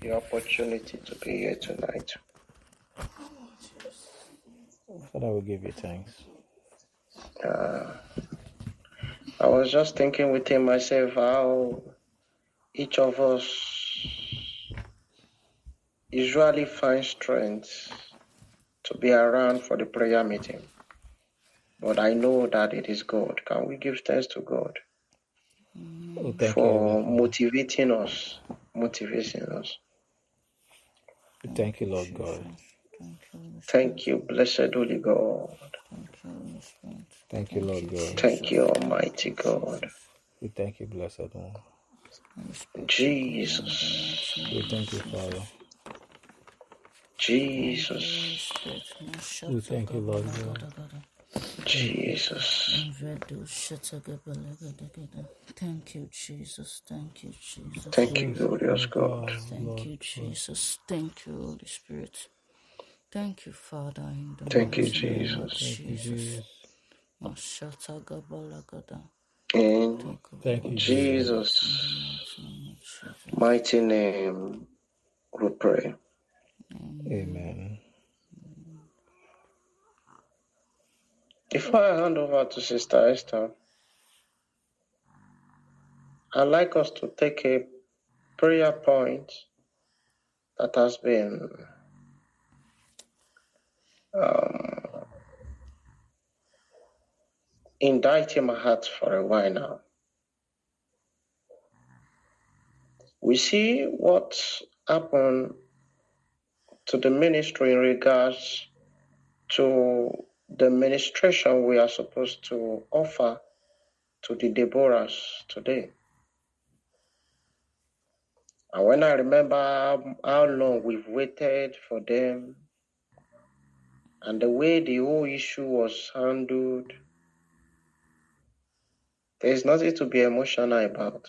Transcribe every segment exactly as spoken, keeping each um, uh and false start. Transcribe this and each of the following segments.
the opportunity to be here tonight. Father, we give you thanks. Uh, I was just thinking within myself how each of us usually finds strength to be around for the prayer meeting. But I know that it is God. Can we give thanks to God Oh, thank for you. motivating us, motivating us? Thank you, Lord God. Thank you, blessed Holy God. Thank you, Lord God. Thank you, Almighty God. We thank you, blessed one. Jesus. We thank you, Father. Jesus. We thank you, Lord God. Jesus. Thank you, Jesus. Thank you, Jesus. Thank you, glorious God. Thank you, Jesus. Thank you, Holy Spirit. Thank you, Father, in the Thank you, mighty name of Jesus. Jesus. Mashata Gabalagada. In Thank you, Jesus' mighty name we pray. Amen. Before I hand over to Sister Esther, I'd like us to take a prayer point that has been um, indicting my heart for a while now. We see what happened to the ministry in regards to the ministration we are supposed to offer to the Deborahs today. And when I remember how, how long we've waited for them and the way the whole issue was handled, there is nothing to be emotional about.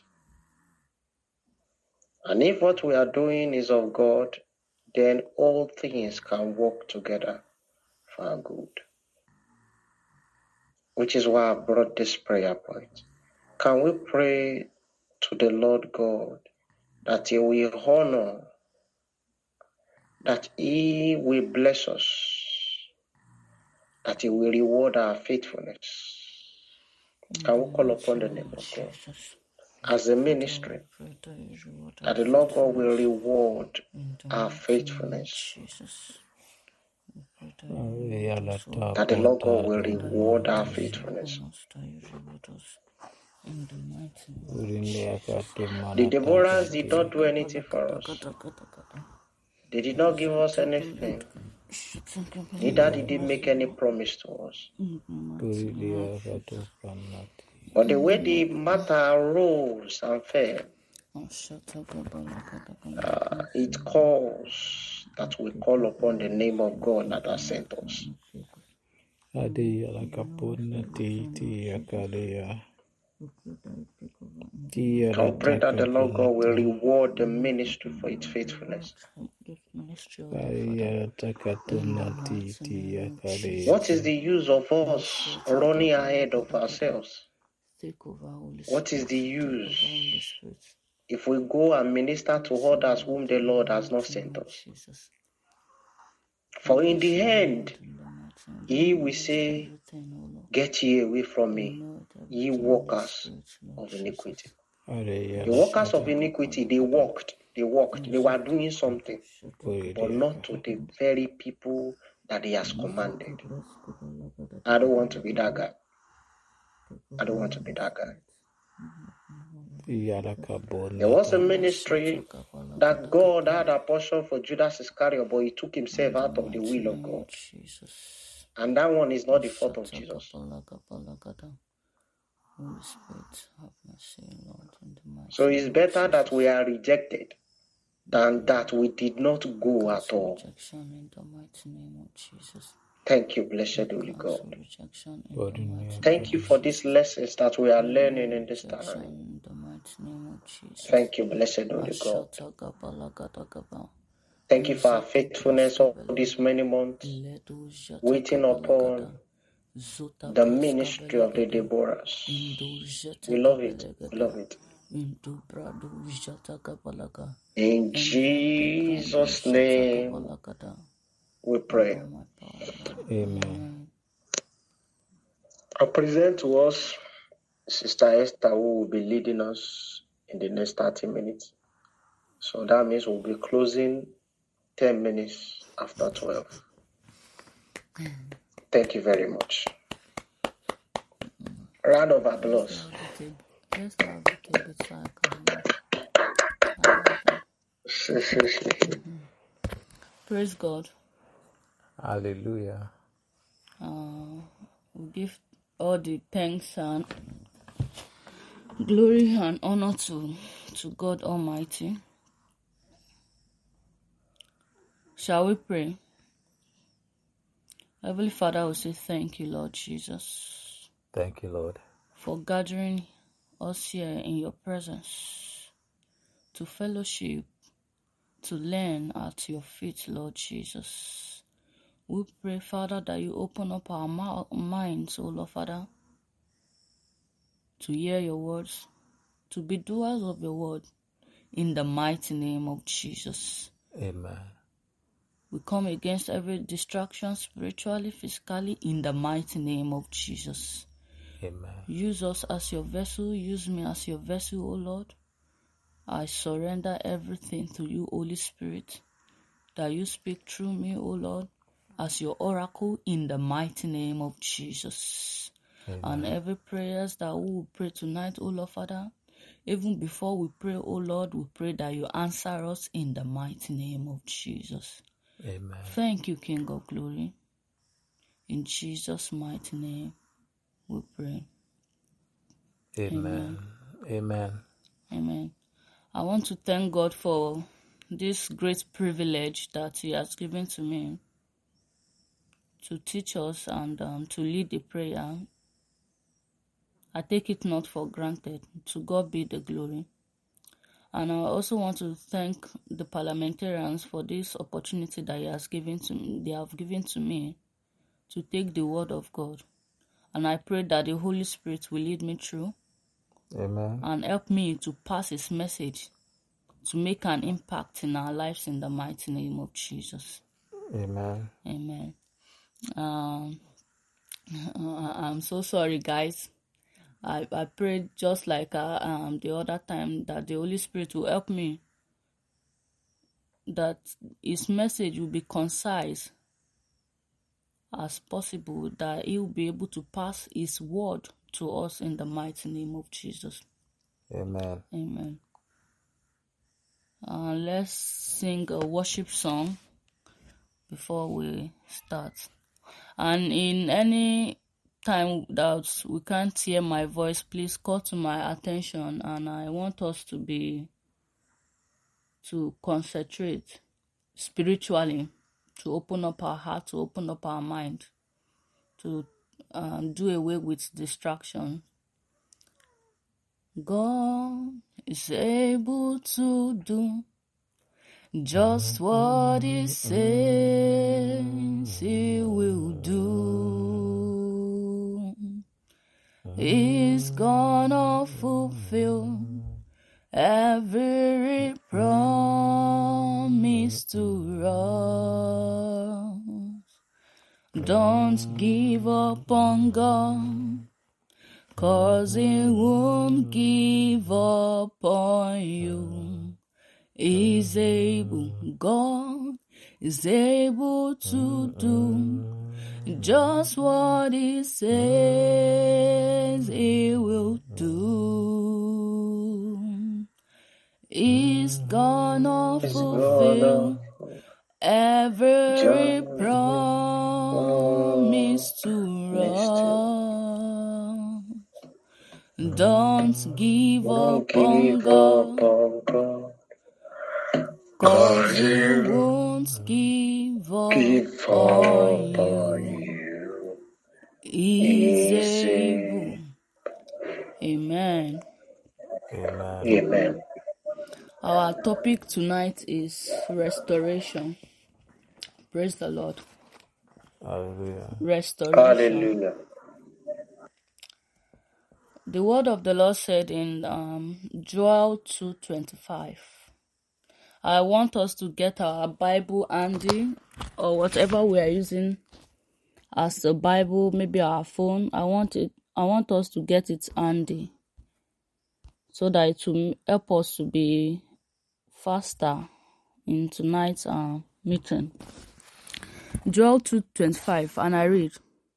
And if what we are doing is of God, then all things can work together for our good. Which is why I brought this prayer point. Can we pray to the Lord God that He will honor, that He will bless us, that He will reward our faithfulness? Can we call upon the name of God as a ministry, that the Lord God will reward our faithfulness, that the Lord God will reward our faithfulness. The Deborahs did not do anything for us. They did not give us anything. Neither did they make any promise to us. But the way the matter rose and fell, uh, it calls that we call upon the name of God that has sent us. Can we pray that the Lord God will reward the ministry for its faithfulness? What is the use of us running ahead of ourselves? What is the use if we go and minister to others whom the Lord has not sent us? For in the end, He will say, "Get ye away from me, ye workers of iniquity." The workers of iniquity, they walked, they walked, they were doing something, but not to the very people that He has commanded. I don't want to be that guy. I don't want to be that guy. There was a ministry that God had a portion for Judas Iscariot, but he took himself out of the will of God. And that one is not the fault of Jesus. So it's better that we are rejected than that we did not go at all. Thank you, blessed Holy God. Thank you for these lessons that we are learning in this time. Thank you, blessed Holy God. Thank you for our faithfulness all these many months, waiting upon the ministry of the Deborahs. We love it. We love it. In Jesus' name we pray. Amen. I present to us Sister Esther, who will be leading us in the next thirty minutes. So that means we'll be closing ten minutes after twelve. Thank you very much. Round of applause. Praise God. Hallelujah. Uh, we give all the thanks and glory and honor to, to God Almighty. Shall we pray? Heavenly Father, we say thank you, Lord Jesus. Thank you, Lord, for gathering us here in your presence to fellowship, to learn at your feet, Lord Jesus. We pray, Father, that you open up our ma- minds, O Lord Father, to hear your words, to be doers of your word, in the mighty name of Jesus. Amen. We come against every distraction, spiritually, physically, in the mighty name of Jesus. Amen. Use us as your vessel. Use me as your vessel, O Lord. I surrender everything to you, Holy Spirit, that you speak through me, O Lord, as your oracle, in the mighty name of Jesus. Amen. And every prayers that we will pray tonight, O Lord Father, even before we pray, O Lord, we pray that you answer us in the mighty name of Jesus. Amen. Thank you, King of Glory. In Jesus' mighty name, we pray. Amen. Amen. Amen. I want to thank God for this great privilege that He has given to me to teach us and um, to lead the prayer. I take it not for granted. To God be the glory. And I also want to thank the parliamentarians for this opportunity that He has given to me, they have given to me to take the word of God. And I pray that the Holy Spirit will lead me through. Amen. And help me to pass His message, to make an impact in our lives in the mighty name of Jesus. Amen. Amen. Um, I'm so sorry, guys. I, I prayed just like uh, um, the other time that the Holy Spirit will help me, that His message will be concise as possible, that He will be able to pass His word to us in the mighty name of Jesus. Amen. Amen. Uh, let's sing a worship song before we start. And in any time that we can't hear my voice, please call to my attention, and I want us to be to concentrate spiritually, to open up our heart, to open up our mind, to um, do away with distraction. God is able to do just what He says He will do. He's gonna fulfill every promise to us. Don't give up on God, 'cause He won't give up on you. He's able, God is able to do just what He says He will do. He's gonna fulfill every promise to us. Don't give up on God, 'cause He won't give up on you. He's able. Amen. Amen. Amen. Our topic tonight is restoration. Praise the Lord. Hallelujah. Restoration. Hallelujah. the word of the Lord said in um, Joel two twenty-five. I want us to get our Bible handy, or whatever we are using as the Bible, maybe our phone. I want it. I want us to get it handy, so that it will help us to be faster in tonight's uh, meeting. Joel two twenty-five, and I read,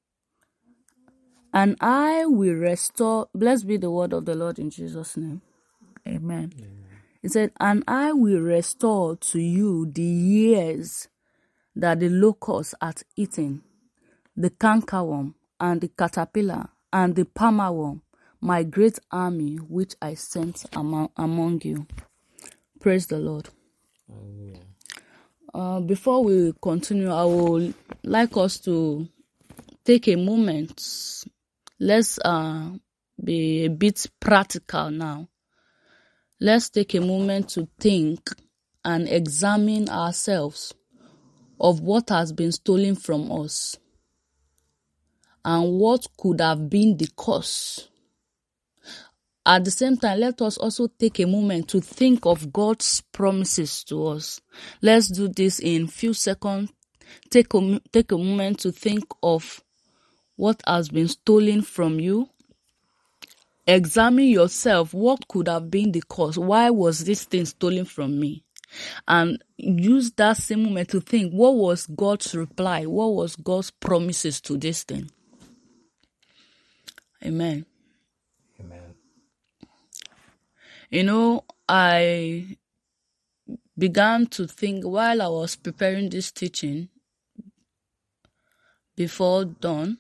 "And I will restore," blessed be the word of the Lord in Jesus' name. Amen. Amen. It said, "And I will restore to you the years that the locust hath eaten, the cankerworm, and the caterpillar, and the palmerworm, my great army which I sent among, among you." Praise the Lord. Hallelujah. Uh, before we continue, I would like us to take a moment. Let's uh, be a bit practical now. Let's take a moment to think and examine ourselves of what has been stolen from us and what could have been the cause. At the same time, let us also take a moment to think of God's promises to us. Let's do this in a few seconds. Take a, take a moment to think of what has been stolen from you. Examine yourself. What could have been the cause? Why was this thing stolen from me? And use that same moment to think, what was God's reply? What was God's promises to this thing? Amen. Amen. You know, I began to think while I was preparing this teaching before dawn.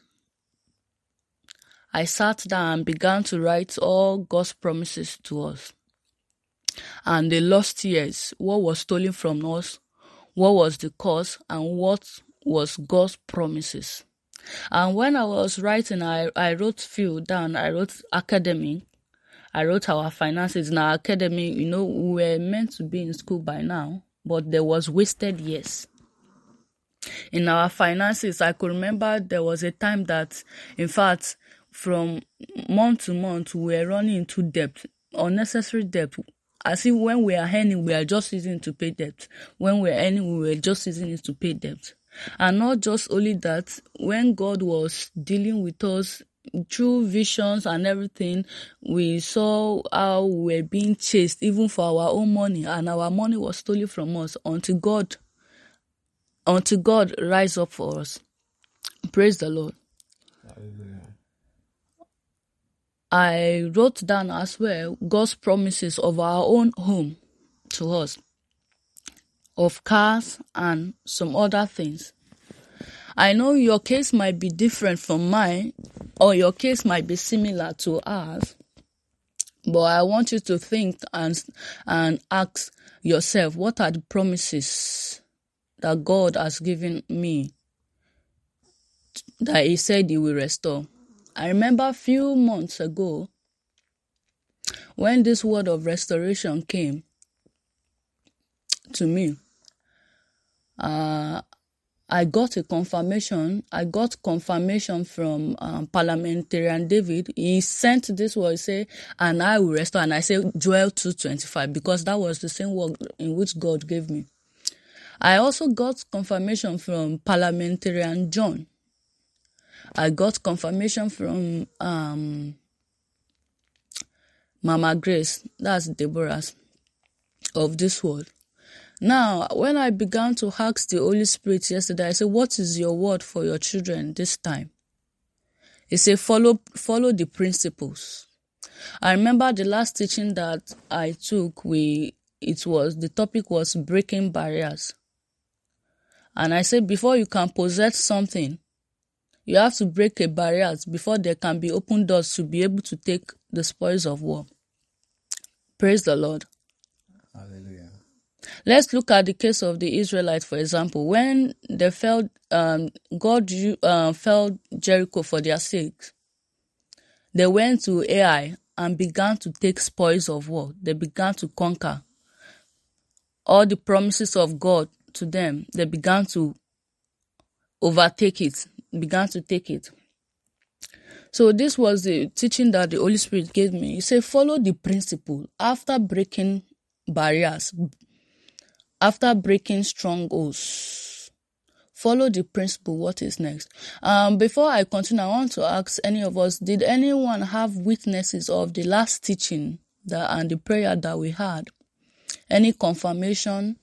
I sat down and began to write all God's promises to us. And the lost years, what was stolen from us, what was the cause, and what was God's promises. And when I was writing, I, I wrote few down. I wrote academic. I wrote our finances. In our academy, you know, we were meant to be in school by now, but there was wasted years. In our finances, I could remember there was a time that, in fact, from month to month, we were running into debt, unnecessary debt. As if when we are earning, we are just using it to pay debt. When we are earning, we were just using it to pay debt. And not just only that, when God was dealing with us through visions and everything, we saw how we were being chased, even for our own money, and our money was stolen from us until God, until God rise up for us. Praise the Lord. Hallelujah. I wrote down as well God's promises of our own home to us, of cars and some other things. I know your case might be different from mine, or your case might be similar to ours, but I want you to think and, and ask yourself, what are the promises that God has given me that He said He will restore? I remember a few months ago when this word of restoration came to me. Uh, I got a confirmation. I got confirmation from um, Parliamentarian David. He sent this word, say, "And I will restore." And I said Joel two twenty-five, because that was the same word in which God gave me. I also got confirmation from Parliamentarian John. I got confirmation from um, Mama Grace, that's Deborah's, of this word. Now, when I began to ask the Holy Spirit yesterday, I said, what is your word for your children this time? He said, follow, follow the principles. I remember the last teaching that I took, we, it was, the topic was breaking barriers. And I said, before you can possess something, you have to break a barrier before there can be open doors to be able to take the spoils of war. Praise the Lord. Hallelujah. Let's look at the case of the Israelites, for example. When they fell, um, God uh, fell Jericho for their sake, they went to Ai and began to take spoils of war. They began to conquer. All the promises of God to them, they began to overtake it, began to take it. So this was the teaching that the Holy Spirit gave me. He said, follow the principle after breaking barriers, after breaking strongholds. Follow the principle. What is next? Um, before I continue, I want to ask any of us, did anyone have witnesses of the last teaching that and the prayer that we had? Any confirmation?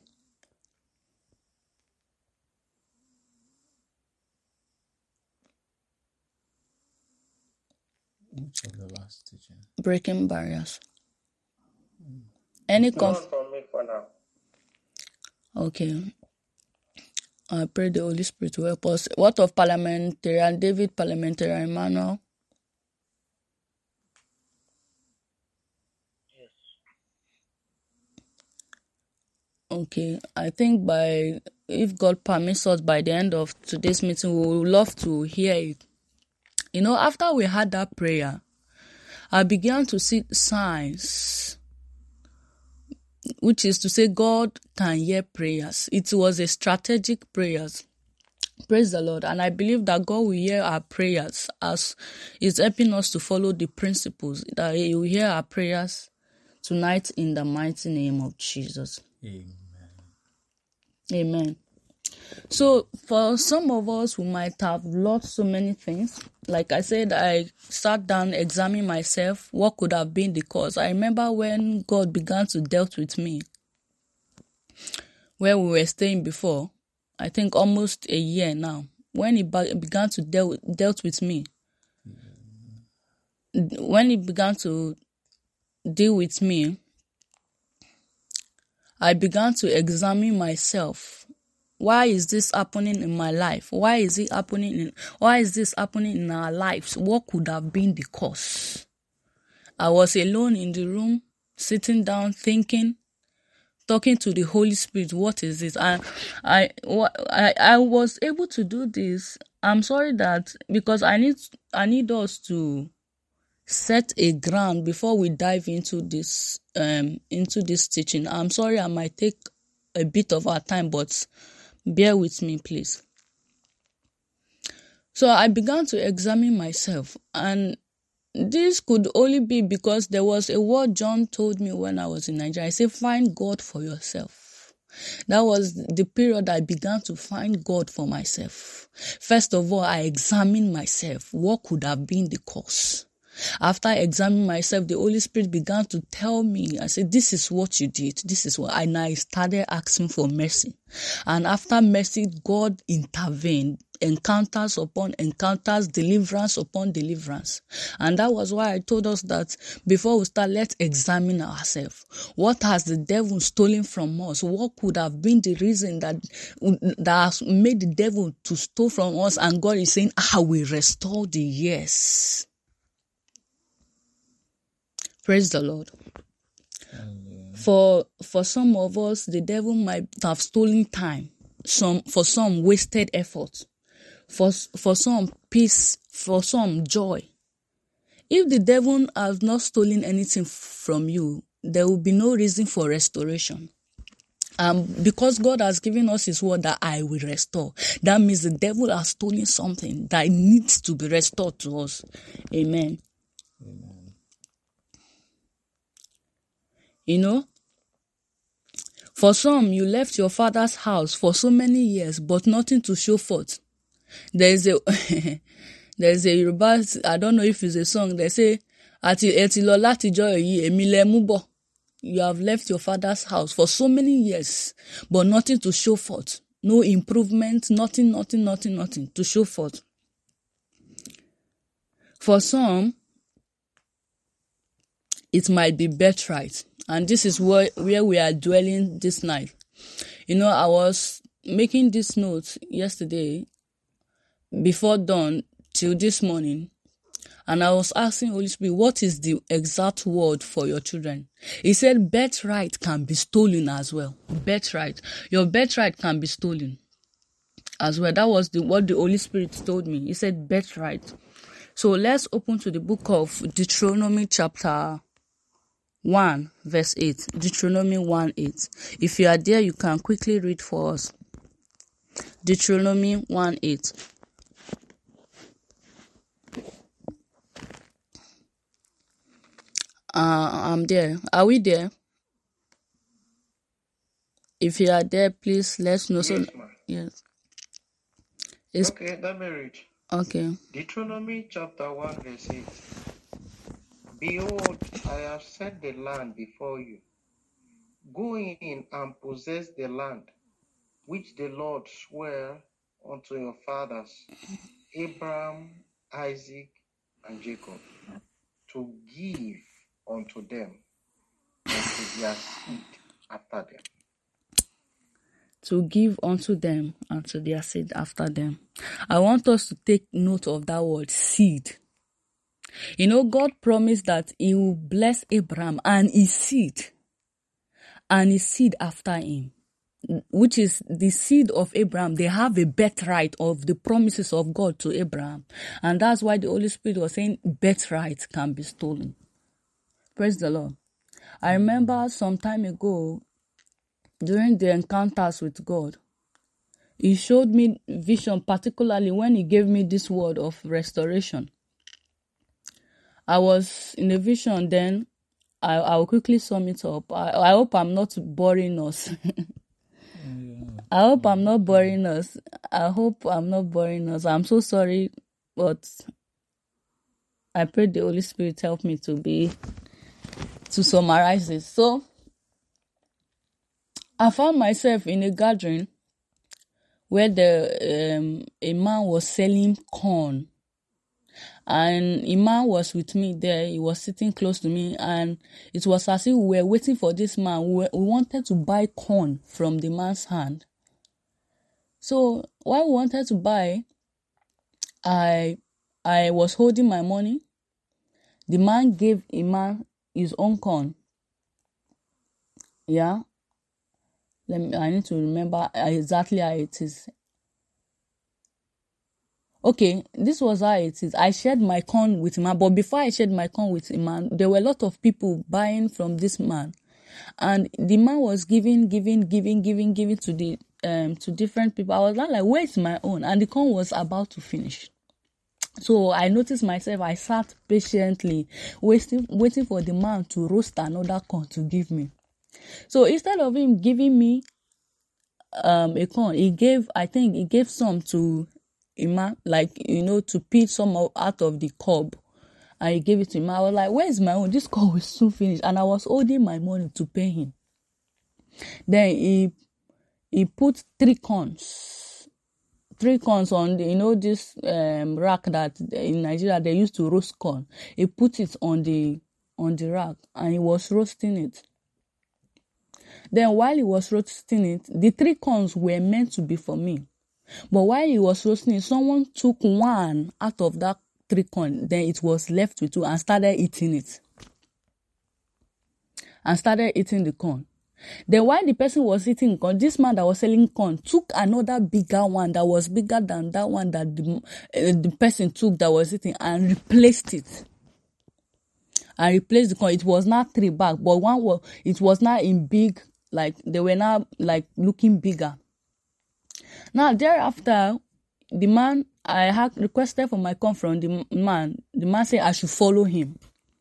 Which of the last teaching? Breaking barriers. Mm. Any conf- Not from me for now. Okay. I pray the Holy Spirit will help us. What of parliamentarian David, parliamentarian Emmanuel? Yes. Okay. I think by, if God permits us, by the end of today's meeting, we would love to hear it. You know, after we had that prayer, I began to see signs, which is to say God can hear prayers. It was a strategic prayers. Praise the Lord. And I believe that God will hear our prayers as He's helping us to follow the principles, that He will hear our prayers tonight in the mighty name of Jesus. Amen. Amen. So for some of us who might have lost so many things, like I said, I sat down, examined myself, what could have been the cause. I remember when God began to deal with me, where we were staying before, I think almost a year now, when He be- began to deal dealt with me, when He began to deal with me, I began to examine myself. Why is this happening in my life? Why is it happening in, why is this happening in our lives? What could have been the cause? I was alone in the room, sitting down, thinking, talking to the Holy Spirit. What is this? I, I, I, I was able to do this. I'm sorry that, because I need, I need us to set a ground before we dive into this, um, into this teaching. I'm sorry I might take a bit of our time, but bear with me, please. So I began to examine myself, and this could only be because there was a word John told me when I was in Nigeria. I said, find God for yourself. That was the period I began to find God for myself. First of all, I examined myself. What could have been the cause? After examining myself, the Holy Spirit began to tell me, I said, this is what you did. This is what, and I started asking for mercy. And after mercy, God intervened, encounters upon encounters, deliverance upon deliverance. And that was why I told us that before we start, let's examine ourselves. What has the devil stolen from us? What could have been the reason that, that has made the devil to steal from us? And God is saying, I will restore the years. Praise the Lord. Amen. For for some of us, the devil might have stolen time. Some for some wasted effort. For for some peace. For some joy. If the devil has not stolen anything from you, there will be no reason for restoration. Um, because God has given us His word that I will restore. That means the devil has stolen something that needs to be restored to us. Amen. Amen. You know, for some, you left your father's house for so many years, but nothing to show forth. There is a, there is a Yoruba, I don't know if it's a song, they say, Ati etilo lati joy yi emile mubo. You have left your father's house for so many years, but nothing to show forth. No improvement, nothing, nothing, nothing, nothing to show forth. For some, it might be birthright. And this is where, where we are dwelling this night. You know, I was making this note yesterday before dawn till this morning. And I was asking Holy Spirit, what is the exact word for your children? He said, birthright can be stolen as well. Birthright. Your birthright can be stolen as well. That was the what the Holy Spirit told me. He said, birthright. So let's open to the book of Deuteronomy chapter one verse eight. Deuteronomy one eight. If you are there, you can quickly read for us. Deuteronomy one eight. Uh, I'm there. Are we there? If you are there, please let us know. Yes, so, ma'am. Yes. It's, okay, let me read. Okay. Deuteronomy chapter one, verse eight. Behold, I have set the land before you. Go in and possess the land which the Lord sware unto your fathers, Abraham, Isaac, and Jacob, to give unto them and to their seed after them. To give unto them and to their seed after them. I want us to take note of that word, seed. You know, God promised that he will bless Abraham and his seed, and his seed after him, which is the seed of Abraham. They have a birthright of the promises of God to Abraham. And that's why the Holy Spirit was saying birthright can be stolen. Praise the Lord. I remember some time ago, during the encounters with God, he showed me vision, particularly when he gave me this word of restoration. I was in a vision then. I, I will quickly sum it up. I, I hope I'm not boring us. I hope I'm not boring us. I hope I'm not boring us. I'm so sorry, but I pray the Holy Spirit help me to be, to summarize this. So, I found myself in a gathering where the um, a man was selling corn. And a man was with me there. He was sitting close to me, and it was as if we were waiting for this man. We, were, we wanted to buy corn from the man's hand. So while we wanted to buy, I I was holding my money. The man gave a man his own corn. Yeah. Let me, I need to remember exactly how it is. Okay, this was how it is. I shared my corn with him, but before I shared my corn with him, man, there were a lot of people buying from this man, and the man was giving, giving, giving, giving, giving to the um to different people. I was not like, where's my own? And the corn was about to finish. So I noticed myself. I sat patiently, waiting, waiting for the man to roast another corn to give me. So instead of him giving me um a corn, he gave, I think, he gave some to Ima, like, you know, to peel some out of the cob, and he gave it to him. I was like, where's my own? This cob will soon finish. And I was holding my money to pay him. Then he he put three corns, three corns on the, you know, this um, rack that in Nigeria they used to roast corn. He put it on the on the rack, and he was roasting it. Then while he was roasting it, the three corns were meant to be for me. But while he was roasting it, someone took one out of that three corn. Then it was left with two and started eating it. And started eating the corn. Then while the person was eating corn, this man that was selling corn took another bigger one that was bigger than that one that the, uh, the person took that was eating, and replaced it. And replaced the corn. It was not three bags, but one was, it was not in big, like, they were now like looking bigger. Now, thereafter, the man, I had requested for my corn from the man. The man said I should follow him.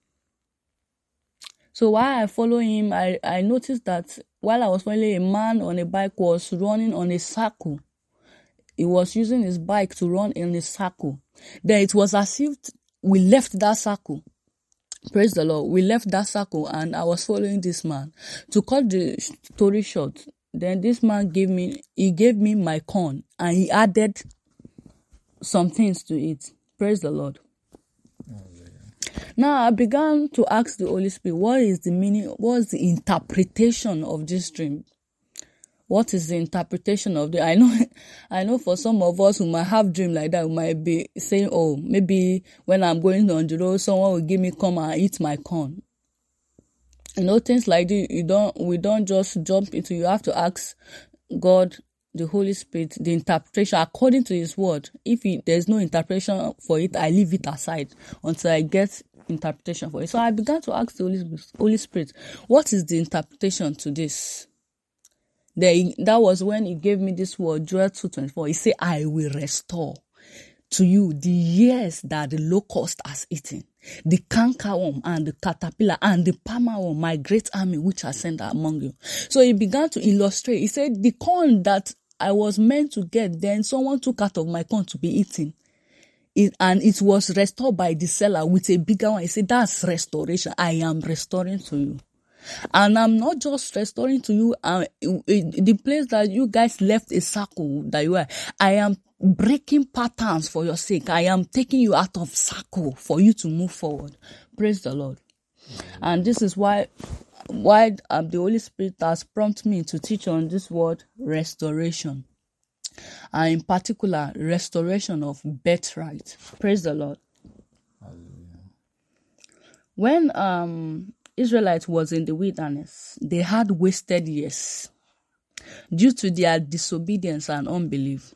So while I follow him, I, I noticed that while I was following, a man on a bike was running on a circle. He was using his bike to run in a circle. Then it was as if we left that circle. Praise the Lord. We left that circle, and I was following this man. To cut the story short, then this man gave me, he gave me my corn, and he added some things to it. Praise the Lord. Oh, yeah. Now I began to ask the Holy Spirit, what is the meaning, what is the interpretation of this dream? What is the interpretation of the, I know, I know for some of us who might have dream like that, we might be saying, oh, maybe when I'm going on the road, someone will give me come and eat my corn. You know, things like this, you don't, we don't just jump into, you have to ask God, the Holy Spirit, the interpretation according to his word. If he, there's no interpretation for it, I leave it aside until I get interpretation for it. So I began to ask the Holy Spirit, Holy Spirit, what is the interpretation to this? Then that was when he gave me this word, Joel two twenty-four. He said, I will restore. to you the years that the locust has eaten, the cankerworm and the caterpillar and the palmerworm, my great army which I sent among you. So he began to illustrate. He said, the corn that I was meant to get, then someone took out of my corn to be eaten. It, and it was restored by the seller with a bigger one. He said, that's restoration. I am restoring to you. And I'm not just restoring to you uh, the place that you guys left a circle that you are. I am breaking patterns for your sake. I am taking you out of circle for you to move forward. Praise the Lord. And this is why why um, the Holy Spirit has prompted me to teach on this word restoration. And in particular, restoration of birthright. Praise the Lord. Hallelujah. When um Israelites was in the wilderness, they had wasted years due to their disobedience and unbelief.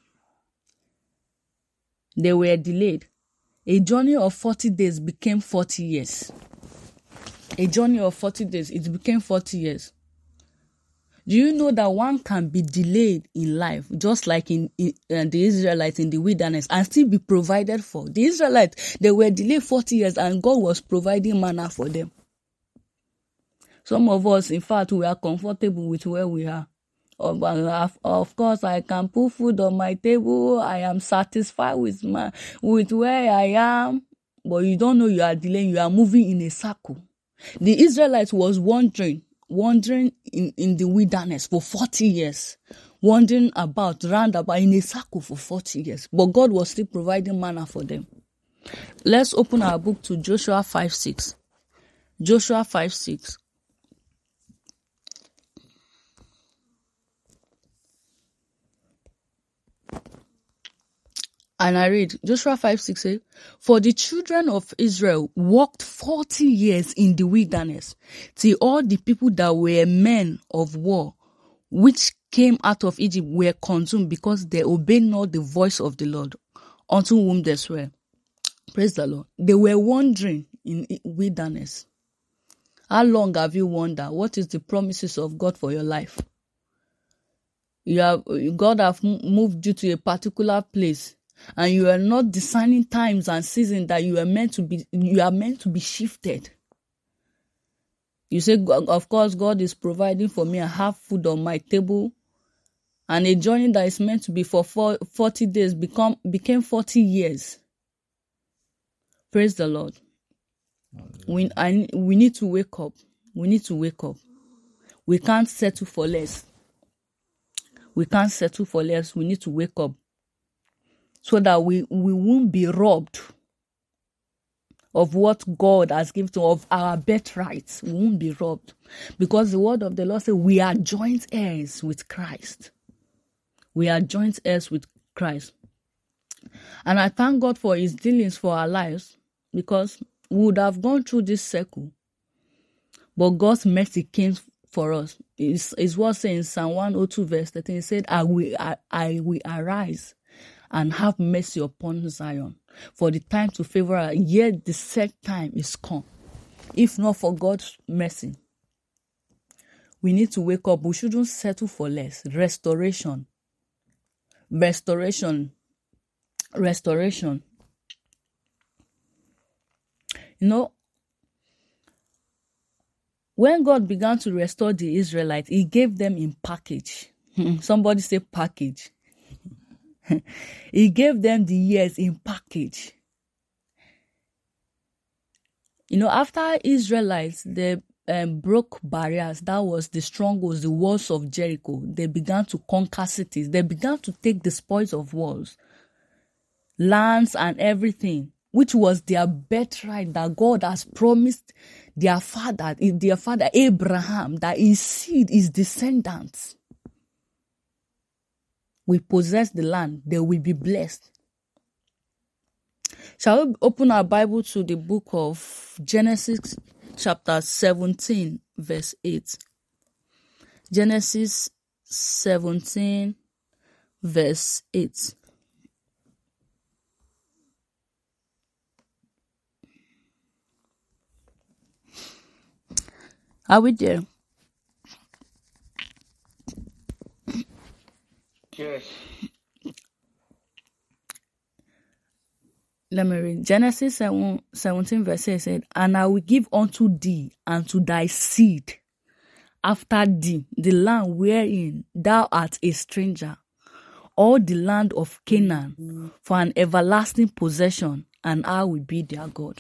They were delayed. A journey of forty days became forty years. A journey of forty days, it became forty years. Do you know that one can be delayed in life, just like in, in uh, the Israelites in the wilderness, and still be provided for? The Israelites, they were delayed forty years and God was providing manna for them. Some of us, in fact, we are comfortable with where we are. Of course, I can put food on my table. I am satisfied with my with where I am. But you don't know you are delaying. You are moving in a circle. The Israelites was wandering, wandering in, in the wilderness for forty years. Wandering about, round about in a circle for forty years. But God was still providing manna for them. Let's open our book to Joshua five six. Joshua five six. And I read, Joshua five six says, for the children of Israel walked forty years in the wilderness, till all the people that were men of war, which came out of Egypt, were consumed, because they obeyed not the voice of the Lord, unto whom they swear. Praise the Lord. They were wandering in wilderness. How long have you wandered? What is the promises of God for your life? You have, God have moved you to a particular place, and you are not discerning times and seasons that you are meant to be, you are meant to be shifted. You say, of course, God is providing for me. I have food on my table. And a journey that is meant to be for forty days become became forty years. Praise the Lord. We, I, we need to wake up. We need to wake up. We can't settle for less. We can't settle for less. We need to wake up, so that we, we won't be robbed of what God has given to us, of our birthrights. We won't be robbed. Because the word of the Lord says we are joint heirs with Christ. We are joint heirs with Christ. And I thank God for his dealings for our lives, because we would have gone through this circle, but God's mercy came for us. It's, it's what says in Psalm one oh two verse thirteen, it said, I will, I, I will arise and have mercy upon Zion, for the time to favor her, yet the set time is come. If not for God's mercy, we need to wake up. We shouldn't settle for less. Restoration. Restoration. Restoration. You know, when God began to restore the Israelites, he gave them in package. Somebody say package. He gave them the years in package. You know, after Israelites, they um, broke barriers. That was the strongholds, the walls of Jericho. They began to conquer cities. They began to take the spoils of wars, lands and everything, which was their birthright that God has promised their father, their father Abraham, that his seed, his descendants will possess the land. They will be blessed. Shall we open our Bible to the book of Genesis chapter seventeen, verse eight. Genesis seventeen, verse eight. Are we there? Yes. Let me read. Genesis seven, seventeen verse eight said, and I will give unto thee and to thy seed after thee the land wherein thou art a stranger, all the land of Canaan, for an everlasting possession, and I will be their God.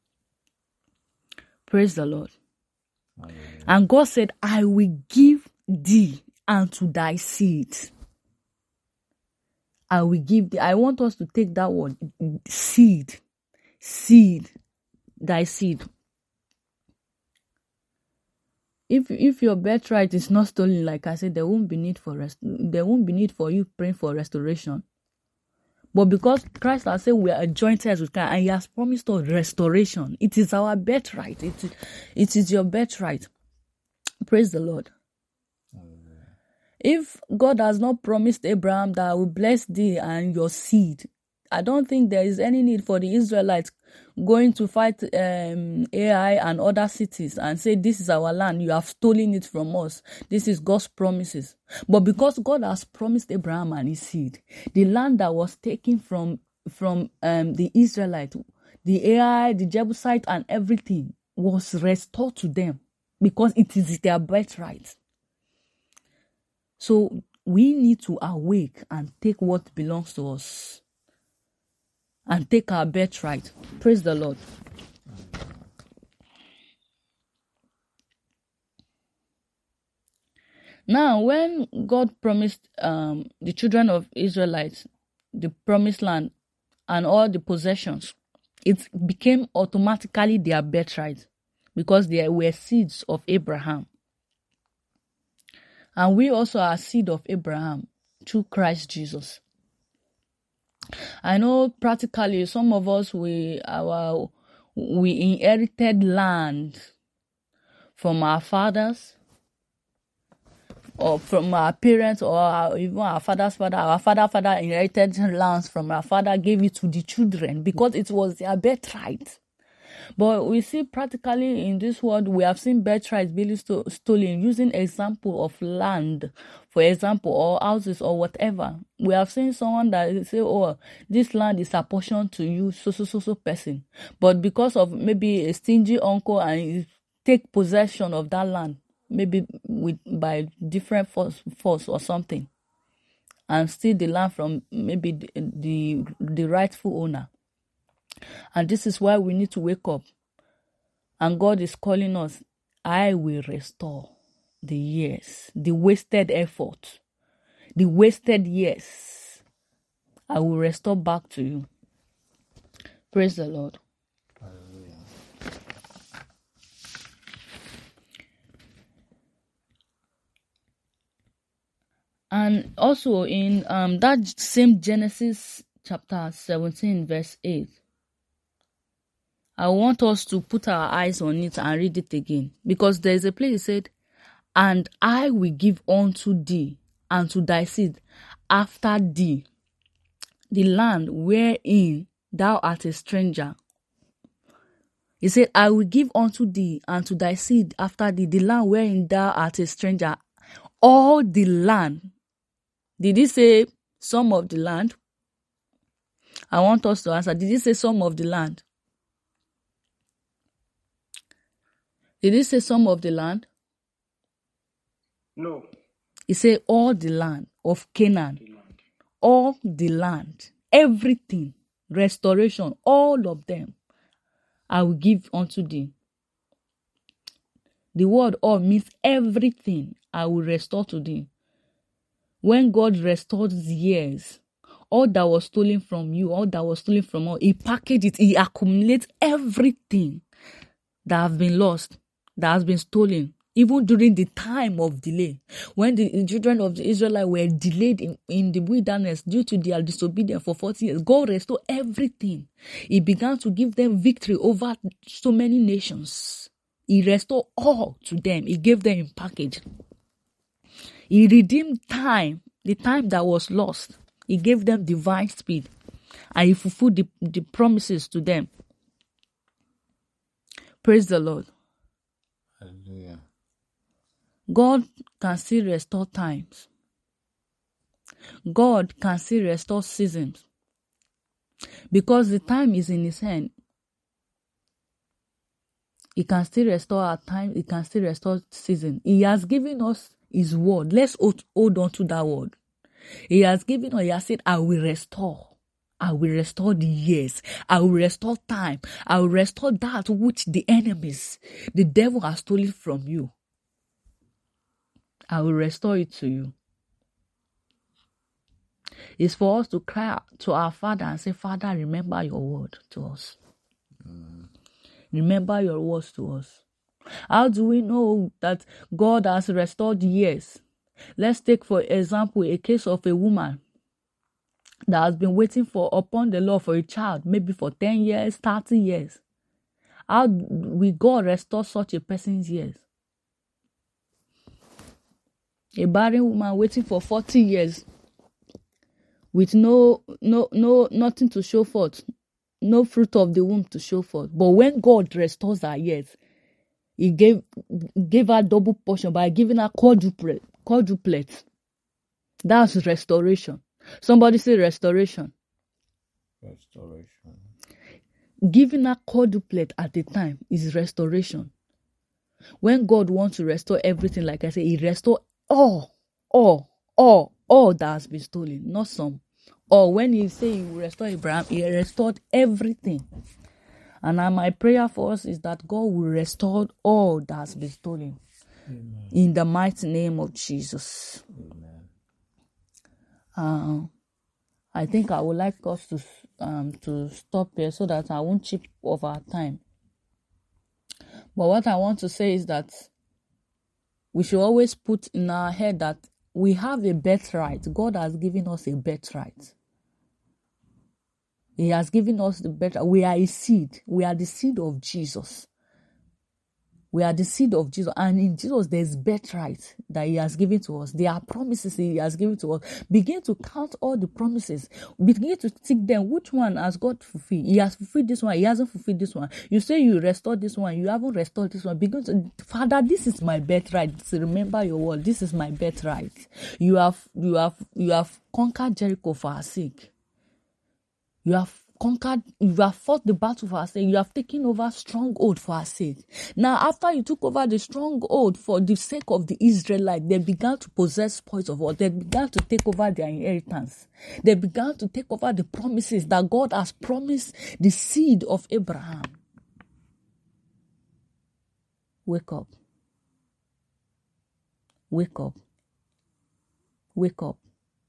Praise the Lord. Amen. And God said, I will give thee and to thy seed. I will give thee. I want us to take that word, seed, seed, thy seed. If if your birthright is not stolen, like I said, there won't be need for rest. There won't be need for you praying for restoration. But because Christ has said we are joint heirs with Christ, and He has promised us restoration, it is our birthright. It is, it is your birthright. Praise the Lord. Amen. If God has not promised Abraham that I will bless thee and your seed, I don't think there is any need for the Israelites going to fight um, Ai and other cities and say, this is our land, you have stolen it from us. This is God's promises. But because God has promised Abraham and his seed, the land that was taken from, from um, the Israelites, the Ai, the Jebusite and everything was restored to them because it is their birthright. So we need to awake and take what belongs to us. And take our birthright. Praise the Lord. Now, when God promised um, the children of Israelites the promised land and all the possessions, it became automatically their birthright because they were seeds of Abraham. And we also are seed of Abraham through Christ Jesus. I know practically some of us, we our we inherited land from our fathers or from our parents or our, even our father's father. Our father father inherited lands from our father, gave it to the children because it was their birthright. But we see practically in this world, we have seen birthrights being sto- stolen using example of land, for example, or houses or whatever. We have seen someone that say, oh, this land is apportioned to you, so, so, so, so person. But because of maybe a stingy uncle and he take possession of that land, maybe with by different force, force or something, and steal the land from maybe the, the, the rightful owner. And this is why we need to wake up. And God is calling us, I will restore the years, the wasted effort, the wasted years. I will restore back to you. Praise the Lord. Hallelujah. And also in um that same Genesis chapter seventeen, verse eight, I want us to put our eyes on it and read it again. Because there is a place it said, and I will give unto thee and to thy seed after thee the land wherein thou art a stranger. He said, I will give unto thee and to thy seed after thee the land wherein thou art a stranger. All the land. Did he say some of the land? I want us to answer. Did he say some of the land? Did he say some of the land? No. He said all the land of Canaan. The land. All the land. Everything. Restoration. All of them. I will give unto thee. The word all means everything I will restore to thee. When God restores years, all that was stolen from you, all that was stolen from all, He packaged it, He accumulates everything that have been lost, that has been stolen, even during the time of delay. When the children of the Israelites were delayed in, in the wilderness due to their disobedience for forty years, God restored everything. He began to give them victory over so many nations. He restored all to them. He gave them in package. He redeemed time, the time that was lost. He gave them divine speed. And He fulfilled the, the promises to them. Praise the Lord. Hallelujah. God can still restore times. God can still restore seasons. Because the time is in his hand. He can still restore our time. He can still restore season. He has given us his word. Let's hold, hold on to that word. He has given us, he has said, I will restore. I will restore the years. I will restore time. I will restore that which the enemies, the devil has stolen from you. I will restore it to you. It's for us to cry out to our Father and say, Father, remember your word to us. Mm. Remember your words to us. How do we know that God has restored years? Let's take, for example, a case of a woman that has been waiting for upon the Lord for a child, maybe for ten years, thirty years. How will God restore such a person's years? A barren woman waiting for forty years with no, no, no, nothing to show forth, no fruit of the womb to show forth. But when God restores her years, He gave gave her double portion by giving her quadruplet. Quadruplet. That's restoration. Somebody say restoration. Restoration. Giving her quadruplet at a time is restoration. When God wants to restore everything, like I say, He restores all, all, all, all that has been stolen, not some. Or when He say He will restore Abraham, He restored everything. And now my prayer for us is that God will restore all that has been stolen. Amen. In the mighty name of Jesus. Amen. Uh, I think I would like us to um to stop here so that I won't chip off our time. But what I want to say is that we should always put in our head that we have a birthright. God has given us a birthright. He has given us the birthright. We are a seed. We are the seed of Jesus. We are the seed of Jesus. And in Jesus, there's birthright that He has given to us. There are promises He has given to us. Begin to count all the promises. Begin to think them. Which one has God fulfilled? He has fulfilled this one. He hasn't fulfilled this one. You say you restored this one. You haven't restored this one. Begin to, Father, this is my birthright. Remember your word. This is my birthright. You have, you have, you have conquered Jericho for our sake. You have conquered, you have fought the battle for our sake. You have taken over stronghold for our sake. Now, after you took over the stronghold for the sake of the Israelites, they began to possess spoils of war. They began to take over their inheritance. They began to take over the promises that God has promised the seed of Abraham. Wake up. Wake up. Wake up.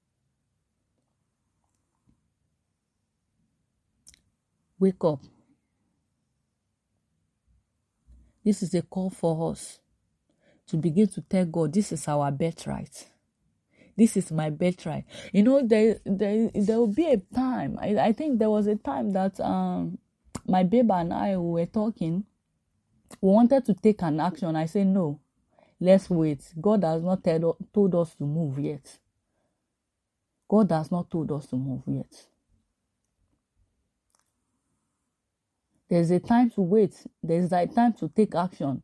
Wake up. This is a call for us to begin to tell God, this is our birthright. This is my birthright. You know, there there, there will be a time, I, I think there was a time that um my baby and I were talking. We wanted to take an action. I said, no, let's wait. God has not tell, told us to move yet. God has not told us to move yet. There's a time to wait. There's a time to take action.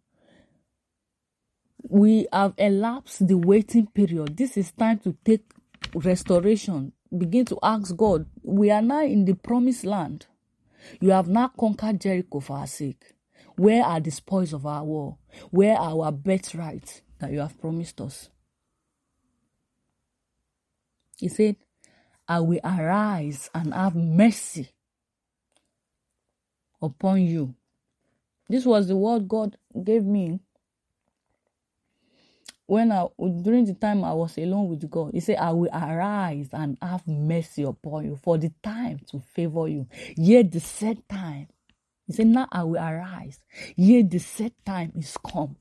We have elapsed the waiting period. This is time to take restoration. Begin to ask God. We are now in the promised land. You have now conquered Jericho for our sake. Where are the spoils of our war? Where are our birthrights that you have promised us? He said, I will arise and have mercy upon you. This was the word God gave me when I during the time I was alone with God. He said, I will arise and have mercy upon you for the time to favor you. Yet the set time. He said, now I will arise. Yet the set time is come.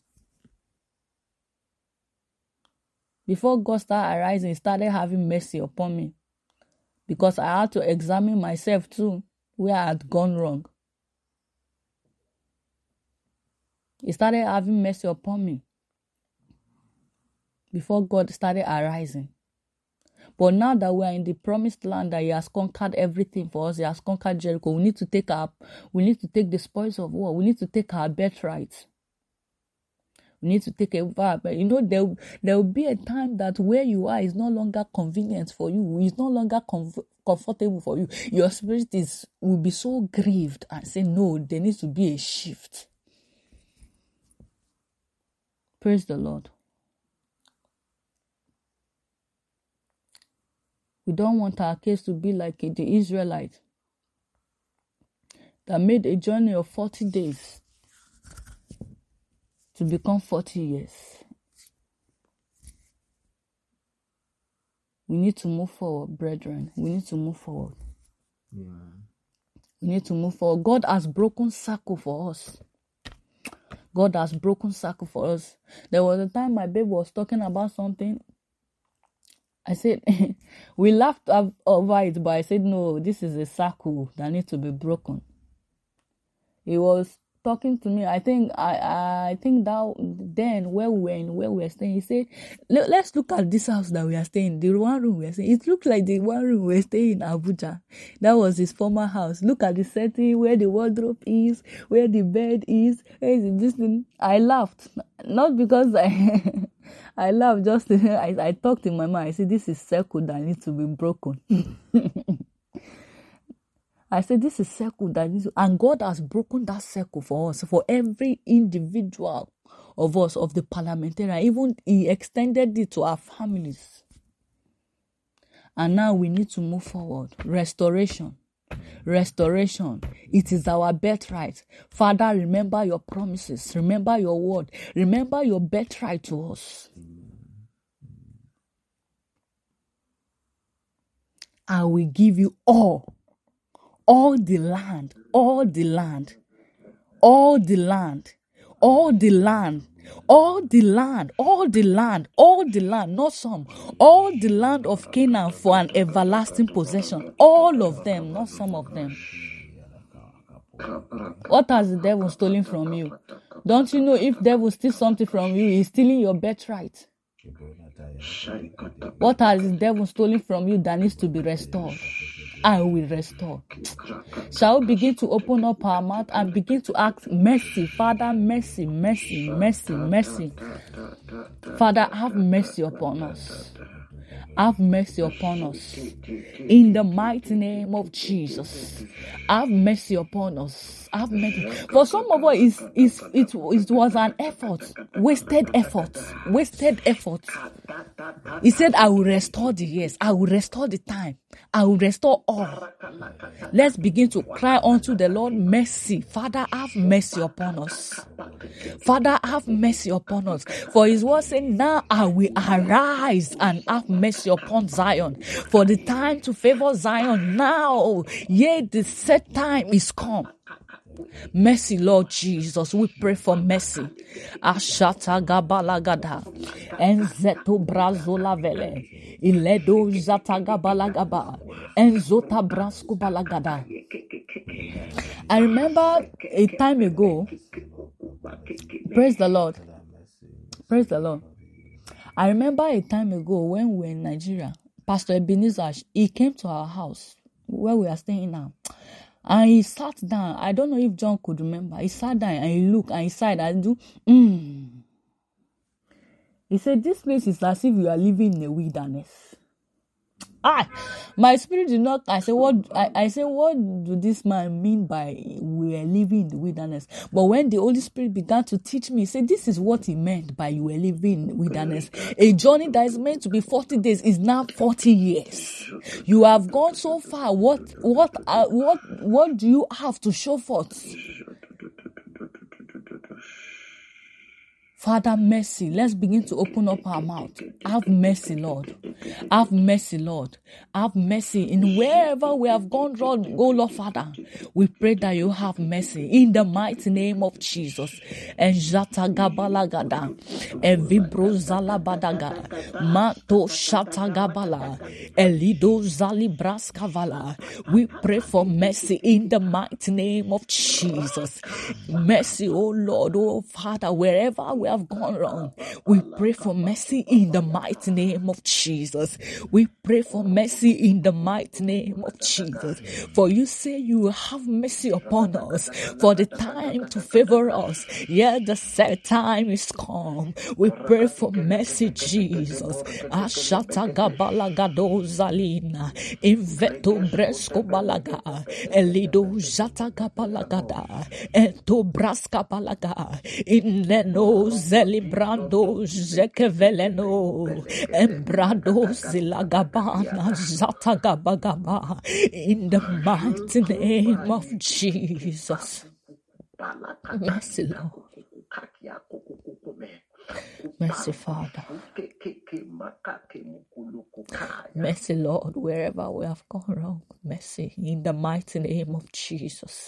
Before God started arising, He started having mercy upon me. Because I had to examine myself too, where I had gone wrong. He started having mercy upon me before God started arising. But now that we are in the promised land, that He has conquered everything for us, He has conquered Jericho, we need to take our, we need to take the spoils of war. We need to take our birthright. We need to take a vibe. But you know, there, there will be a time that where you are is no longer convenient for you. It's no longer conv- comfortable for you. Your spirit is will be so grieved and say, no, there needs to be a shift. Praise the Lord. We don't want our case to be like the Israelites that made a journey of forty days to become forty years. We need to move forward, brethren. We need to move forward. Yeah. We need to move forward. God has broken circle for us. God has broken circle for us. There was a time my babe was talking about something. I said, we laughed over it, but I said, no, this is a circle that needs to be broken. He was talking to me. I think I I think that then where we were in, where we were staying, he said, let's look at this house that we are staying, the one room we are staying. It looked like the one room we were staying in Abuja. That was his former house. Look at the setting, where the wardrobe is, where the bed is, where is this thing. I laughed. Not because I I laughed, just I, I talked in my mind. I said, this is circle that needs to be broken. I said, this is circle that needs to, and God has broken that circle for us, for every individual of us, of the parliamentarian. Even He extended it to our families. And now we need to move forward. Restoration. Restoration. It is our birthright. Father, remember your promises. Remember your word. Remember your birthright to us. I will give you all. All the land, all the land, all the land, all the land, all the land, all the land, all the land, not some, all the land of Canaan for an everlasting possession. All of them, not some of them. What has the devil stolen from you? Don't you know if devil steals something from you, he's stealing your birthright? What has the devil stolen from you that needs to be restored? I will restore. Shall we begin to open up our mouth and begin to ask mercy? Father, mercy, mercy, mercy, mercy. Father, have mercy upon us. Have mercy upon us. In the mighty name of Jesus. Have mercy upon us. Have mercy. For some of us, it's, it's, it, it was an effort. Wasted effort. Wasted effort. He said, I will restore the years. I will restore the time. I will restore all. Let's begin to cry unto the Lord mercy. Father, have mercy upon us. Father, have mercy upon us. For his word saying, now I will arise and have mercy upon Zion. For the time to favor Zion now, yea, the set time is come. Mercy, Lord Jesus, we pray for mercy. Ashata gabalagada, enzeto brazola vele, iledo zata gabalagaba, enzota brasco balagada. I remember a time ago. Praise the Lord. Praise the Lord. I remember a time ago when we were in Nigeria. Pastor Ebenezer, he came to our house where we are staying now. And he sat down. I don't know if John could remember. He sat down and he looked and he sighed and do. Mm. He said, this place is as if you are living in a wilderness. Ah, my spirit did not. I said, what? I, I said, what do this man mean by we are living in the wilderness? But when the Holy Spirit began to teach me, he said, this is what he meant by you are living in the wilderness. A journey that is meant to be forty days is now forty years. You have gone so far. What, what, uh, what, what do you have to show forth? Father, mercy. Let's begin to open up our mouth. Have mercy, Lord. Have mercy, Lord. Have mercy in wherever we have gone wrong. Oh, Lord, Father, we pray that you have mercy in the mighty name of Jesus. And Jata Gabalagada, and Vibro Zalabadaga, Mato Shata Gabala, Elido Zalibras Kavala. We pray for mercy in the mighty name of Jesus. Mercy, oh Lord, oh Father, wherever we have have gone wrong. We pray for mercy in the mighty name of Jesus. We pray for mercy in the mighty name of Jesus. For you say you will have mercy upon us, for the time to favor us. Yeah, the set time is come. We pray for mercy, Jesus. Ashata gabala gado zalina, inveto bresco balaga, elido jata gabalagada, ento braska balaga, ineno zelibrando zekeveleno, embrado zilagabana zata gabagaba, in the mighty name of Jesus. Mercy, Lord. Mercy, Father. Mercy, Lord, wherever we have gone wrong. Mercy, in the mighty name of Jesus.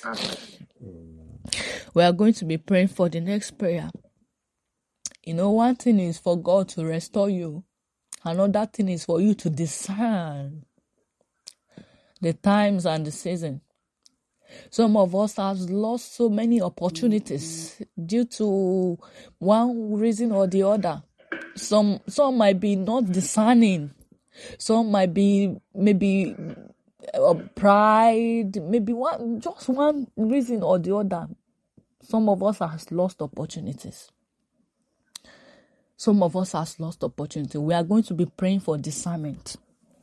We are going to be praying for the next prayer. You know, one thing is for God to restore you. Another thing is for you to discern the times and the season. Some of us have lost so many opportunities due to one reason or the other. Some some might be not discerning. Some might be maybe uh, pride. Maybe one just one reason or the other. Some of us have lost opportunities. Some of us have lost opportunity. We are going to be praying for discernment,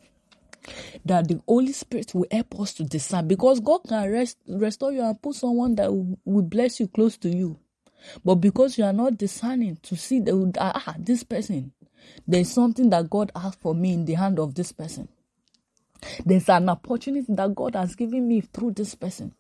that the Holy Spirit will help us to discern, because God can rest, restore you and put someone that will, will bless you close to you. But because you are not discerning to see that, ah, this person, there's something that God has for me in the hand of this person. There's an opportunity that God has given me through this person.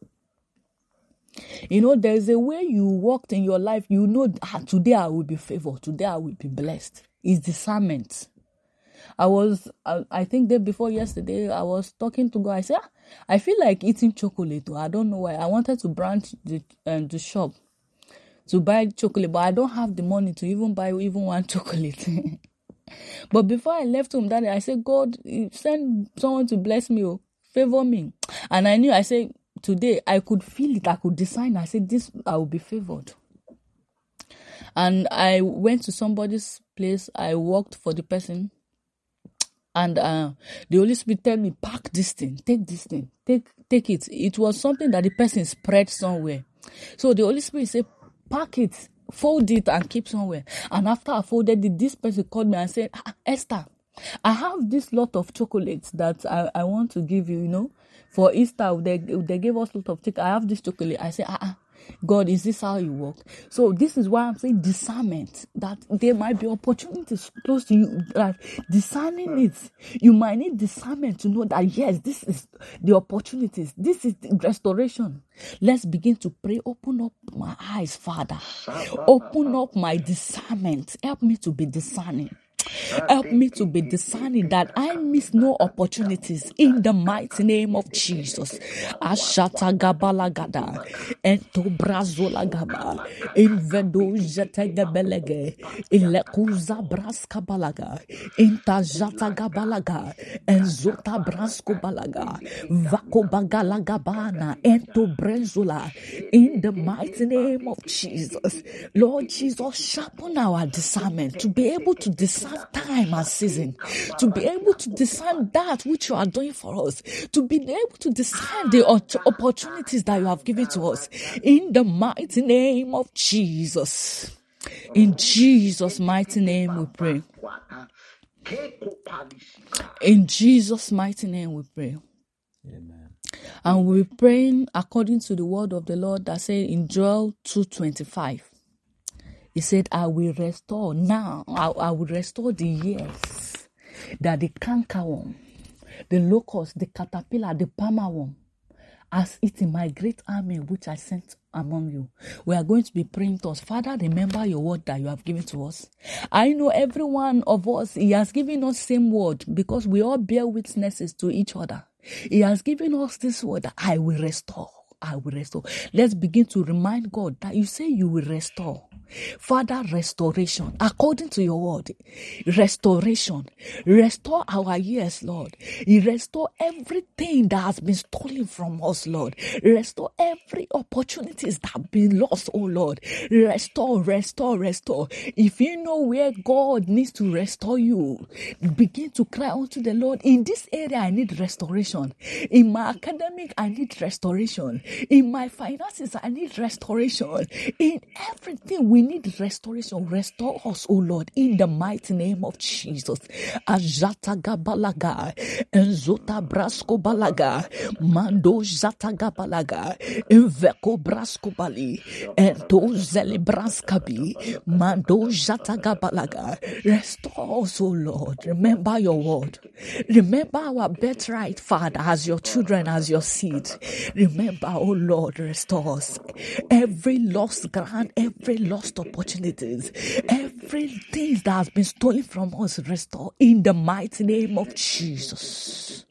You know, there's a way you walked in your life. You know, ah, today I will be favored. Today I will be blessed. It's discernment. I was, I, I think day before yesterday, I was talking to God. I said, ah, I feel like eating chocolate. I don't know why. I wanted to branch the, um, the shop to buy chocolate, but I don't have the money to even buy even one chocolate. But before I left home that day, I said, God, send someone to bless me, or favor me. And I knew, I said, today, I could feel it. I could decide. I said, this, I will be favored. And I went to somebody's place. I worked for the person. And uh, the Holy Spirit tell me, pack this thing, take this thing, take take it. It was something that the person spread somewhere. So the Holy Spirit said, pack it, fold it and keep somewhere. And after I folded it, this person called me and said, ah, Esther, I have this lot of chocolates that I, I want to give you, you know. For Easter, they, they gave us a lot of chocolate. I have this chocolate. I said, ah, ah. God, is this how you work? So this is why I'm saying discernment, that there might be opportunities close to you. Like discerning it, you might need discernment to know that yes, this is the opportunities. This is the restoration. Let's begin to pray. Open up my eyes, Father. Open up my discernment. Help me to be discerning. Help me to be discerning that I miss no opportunities in the mighty name of Jesus. Ashata gabala gada, ento brazola gaba, invedo jete gabelege, ilekuza braska balaga, inta jata gabalaga, enzota brasko balaga, vako bagala gabana, ento brezola. In the mighty name of Jesus, Lord Jesus, sharpen our discernment to be able to discern time and season, to be able to discern that which you are doing for us, to be able to discern the opportunities that you have given to us, in the mighty name of Jesus. In Jesus' mighty name we pray. In Jesus' mighty name we pray. Amen. And we're praying according to the word of the Lord that said in Joel two twenty-five. He said, I will restore now, I, I will restore the years that the cankerworm, the locust, the caterpillar, the palmerworm has eaten my great army which I sent among you. We are going to be praying to us. Father, remember your word that you have given to us. I know every one of us, he has given us same word because we all bear witnesses to each other. He has given us this word that I will restore. I will restore. Let's begin to remind God that you say you will restore. Father, restoration, according to your word, restoration, restore our years, Lord. Restore everything that has been stolen from us, Lord. Restore every opportunities that have been lost, oh Lord. Restore, restore, restore. If you know where God needs to restore you, begin to cry unto the Lord. In this area, I need restoration. In my academic, I need restoration. In my finances, I need restoration. In everything, we need restoration. Restore us, oh Lord, in the mighty name of Jesus. Ajata gabalaga, enzota brasko balaga, mando jata gabalaga, inveko brasko bali, ento zeli braskabi, mando jata gabalaga. Restore us, oh Lord. Remember your word. Remember our birthright, Father, as your children, as your seed. Remember, oh Lord, restore us. Every lost ground, every lost opportunities, everything that has been stolen from us, restore in the mighty name of Jesus.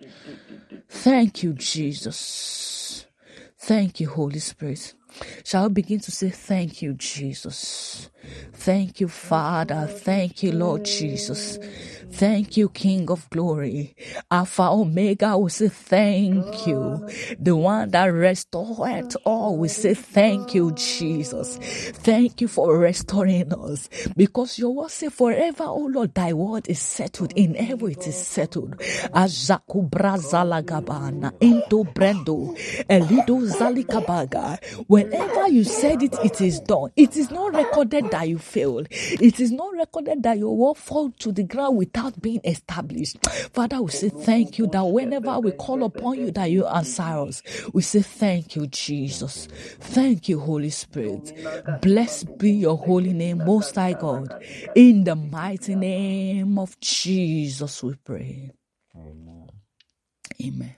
Thank you, Jesus. Thank you, Holy Spirit. Shall we begin to say thank you, Jesus? Thank you, Father. Thank you, Lord Jesus. Thank you, King of Glory. Alpha Omega, we say thank you. The one that restored all, we say thank you, Jesus. Thank you for restoring us. Because your word say forever, oh Lord, thy word is settled. In heaven it is settled. Azaku brazalagabana, into brendo, elido zalikabaga. Whenever you said it, it is done. It is not recorded that you failed. It is not recorded that your word fall to the ground without being established. Father, we say thank you that whenever we call upon you, that you answer us. We say thank you, Jesus. Thank you, Holy Spirit. Blessed be your holy name, Most High God. In the mighty name of Jesus, we pray. Amen. Amen.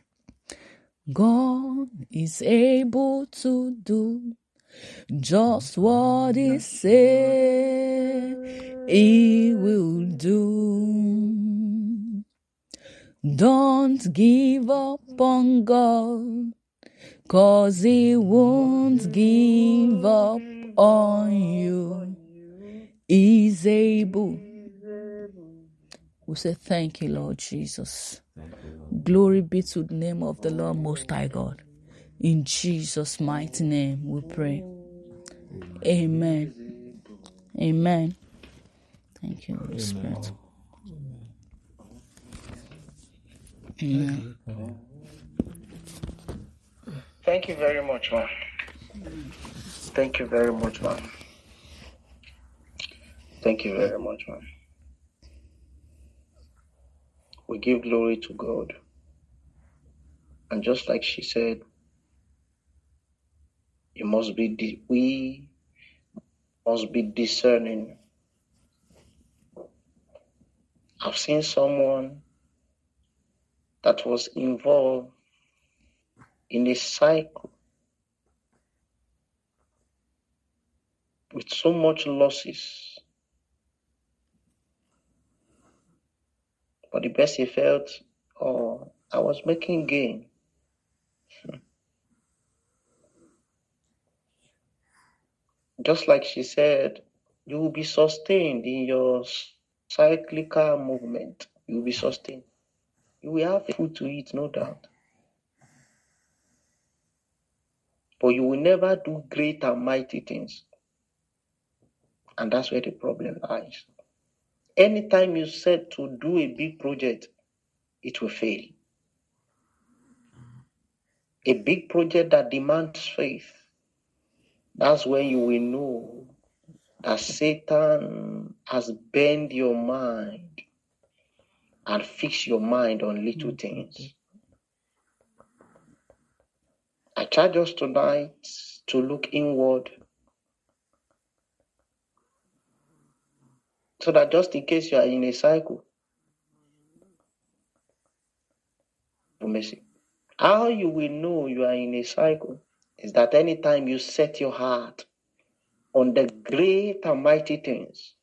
God is able to do just what He said He will do. Don't give up on God, 'cause He won't give up on you. He's able. We say thank you, Lord Jesus. Glory be to the name of the Lord Most High God. In Jesus' mighty name we pray. Amen. Amen. Thank you, Holy Spirit. Amen. Thank you very much, man. Thank you very much, man. Thank you very much, man. We give glory to God. And just like she said, you must be di- we must be discerning. I've seen someone that was involved in a cycle with so much losses. But the best he felt, oh, I was making gain. Just like she said, you will be sustained in your cyclical movement. You will be sustained. You will have food to eat, no doubt. But you will never do great and mighty things. And that's where the problem lies. Anytime you set to do a big project, it will fail. A big project that demands faith, that's when you will know that Satan has bent your mind and fixed your mind on little things. I charge us tonight to look inward, so that just in case you are in a cycle, mercy. How you will know you are in a cycle is that anytime you set your heart on the great and mighty things,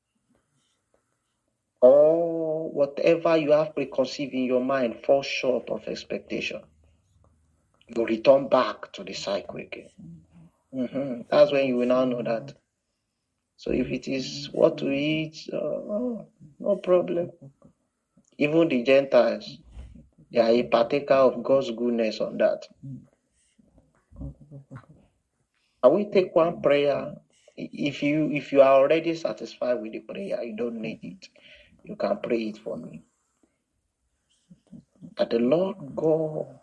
or whatever you have preconceived in your mind falls short of expectation, you return back to the cycle again. Mm-hmm. That's when you will now know that So if it is what to eat, uh, no problem. Even the Gentiles, they are a partaker of God's goodness on that. And we take one prayer. If you if you are already satisfied with the prayer, you don't need it. You can pray it for me. That the Lord God,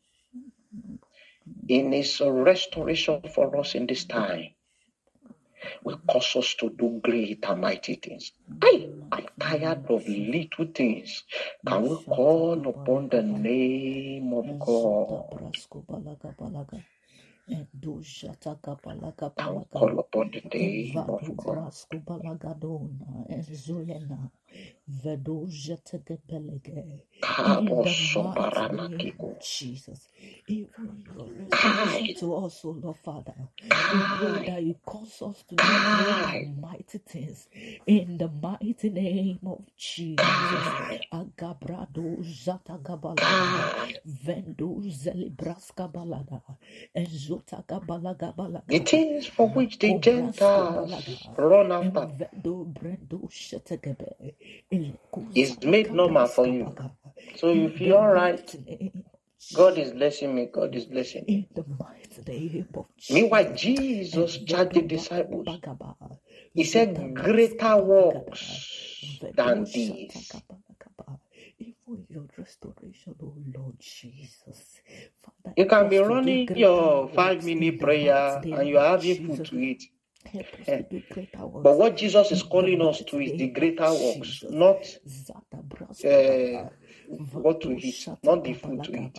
in His restoration for us in this time, will cause us to do great and mighty things. I am tired of little things. Can we call upon the name of God? Can we call upon the name of God? Jesus, even your restoration to us, O Lord Father, we pray that you cause us to do great and mighty things in the mighty name of Jesus. Agabrado Zatagabalada, Vendo Zelibraska Balada, Ezota Gabalaga Balaga. The things for which the Gentiles run after is made normal for you. So you feel all right. God is blessing me. God is blessing me. Meanwhile, Jesus charged the disciples. He said, greater works than these. Your restoration, oh Lord Jesus. Father, you can be running your five minute prayer and you are having food to eat. But what Jesus is calling us to is the greater works, not uh, what to eat, not the food to eat.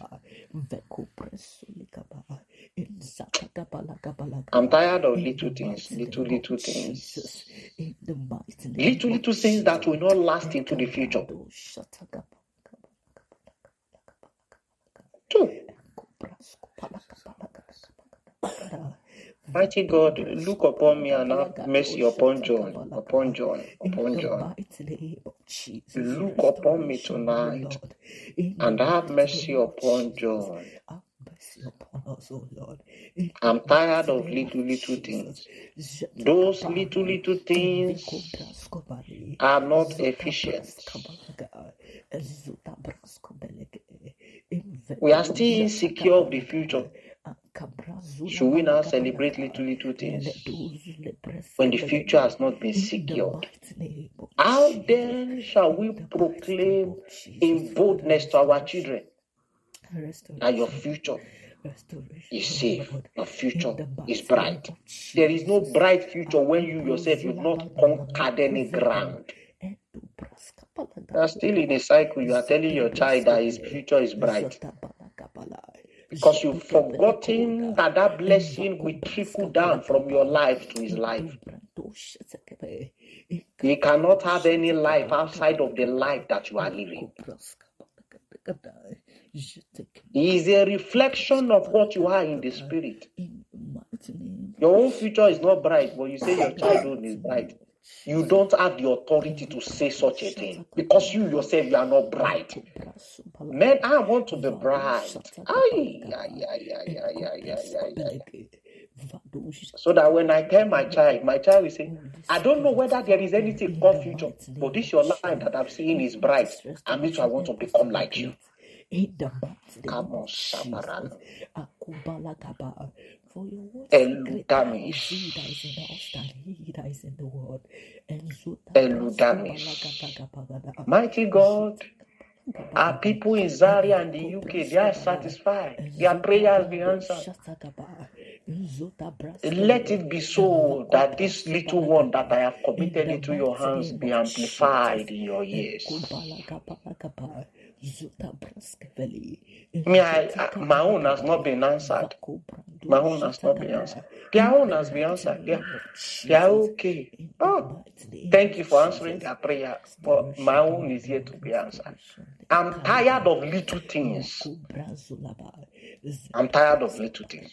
I'm tired of little things, little, little things. Little, little things that will not last into the future. Two. Mighty God, look upon me and have mercy upon John, upon John, upon John. Look upon me tonight and have mercy upon John. I'm tired of little, little things. Those little, little things are not efficient. We are still insecure of the future. Should we now celebrate little, little things when the future has not been secured? How then shall we proclaim in boldness to our children that your future is safe, your future is bright? There is no bright future when you yourself you've not conquered any ground. You are still in a cycle. You are telling your child that his future is bright. Because you've forgotten that that blessing will trickle down from your life to his life. He cannot have any life outside of the life that you are living. He is a reflection of what you are in the spirit. Your own future is not bright, but you say your childhood is bright. You don't have the authority to say such a thing because you yourself you are not bright. Men, I want to be bright. Aye, aye, aye, aye, aye, aye, aye, aye. So that when I tell my child, my child will say, I don't know whether there is anything called future, but this your life that I'm seeing is bright, and me too, I want to become like you. Come on, Sabaran. For your word Eludamis. Eludamis. Mighty God, our people in Zaria and the U K, they are satisfied. Their prayers be answered. Let it be so that this little one that I have committed into your hands be amplified in your ears. Me, I, I, my own has not been answered. My own has not been answered. Their own has been answered. They are, they are okay. Oh, thank you for answering their prayer. But my own is yet to be answered. I'm tired of little things. I'm tired of little things.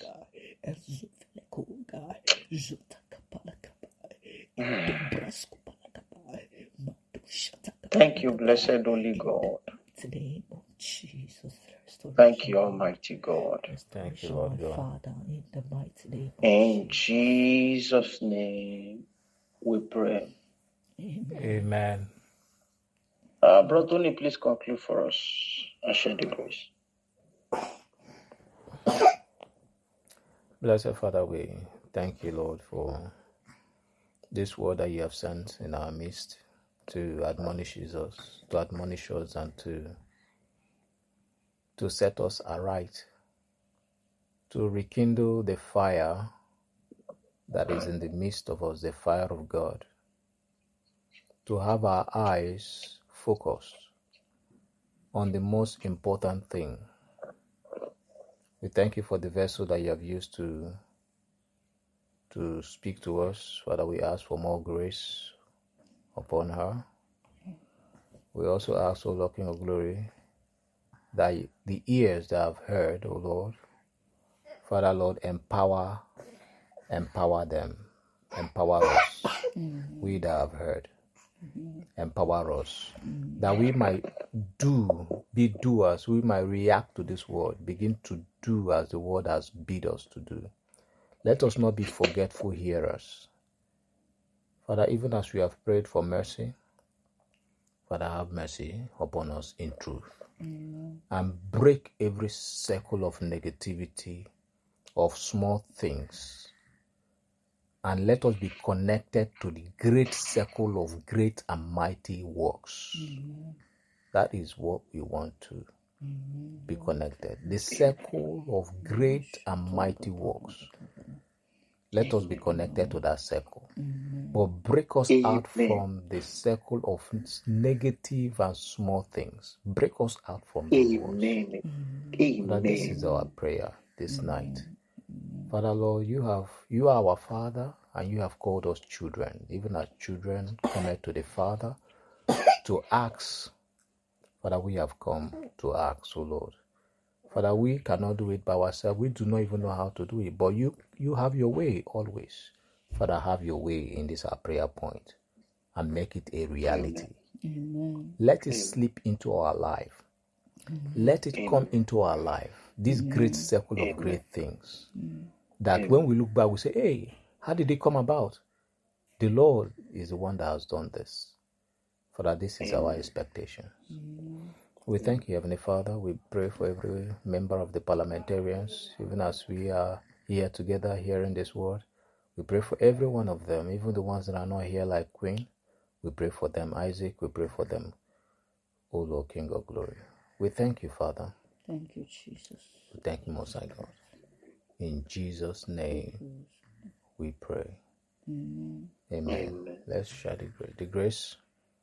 Thank you, blessed Holy God. Name of Jesus. Thank you, Almighty God. Thank you, Lord God. Father, in the mighty name of In Jesus' name, we pray. Amen. Uh, Brother Tony, please conclude for us and share the grace. Blessed Father, we thank you, Lord, for this word that you have sent in our midst to admonish us, to admonish us, and to to set us aright, to rekindle the fire that is in the midst of us, the fire of God, to have our eyes focused on the most important thing. We thank you for the vessel that you have used to to speak to us. Father, we ask for more grace upon her. We also ask, O Lord, King of Glory, that the ears that have heard, O Lord, Father, Lord, empower, empower them, empower us, mm-hmm. we that have heard, mm-hmm. empower us, mm-hmm. that we might do, be doers, we might react to this word, begin to do as the word has bid us to do. Let us not be forgetful hearers. Father, even as we have prayed for mercy, Father, have mercy upon us in truth. Amen. And break every circle of negativity, of small things. And let us be connected to the great circle of great and mighty works. Amen. That is what we want to Amen. Be connected. The circle of great and mighty works. Let us be connected to that circle. Amen. But break us Amen. Out from the circle of negative and small things. Break us out from the works. Amen. That this is our prayer this Amen. Night. Amen. Father, Lord, you have you are our Father, and you have called us children. Even as children come to the Father to ask. Father, we have come to ask, O Lord. Father, we cannot do it by ourselves. We do not even know how to do it. But you, you have your way always. Father, have your way in this our prayer point and make it a reality. Amen. Let it slip into our life. Amen. Let it come into our life. This Amen. Great circle of great things. Amen. That Amen. When we look back, we say, hey, how did it come about? The Lord is the one that has done this. Father, this is Amen. Our expectation. Amen. We thank you, Heavenly Father. We pray for every member of the parliamentarians, even as we are here together hearing this word. We pray for every one of them, even the ones that are not here like Queen. We pray for them, Isaac. We pray for them, O Lord, King of Glory. We thank you, Father. Thank you, Jesus. We thank you, Most High God. In Jesus' name, we pray. Amen. Amen. Amen. Let's share the grace. The grace.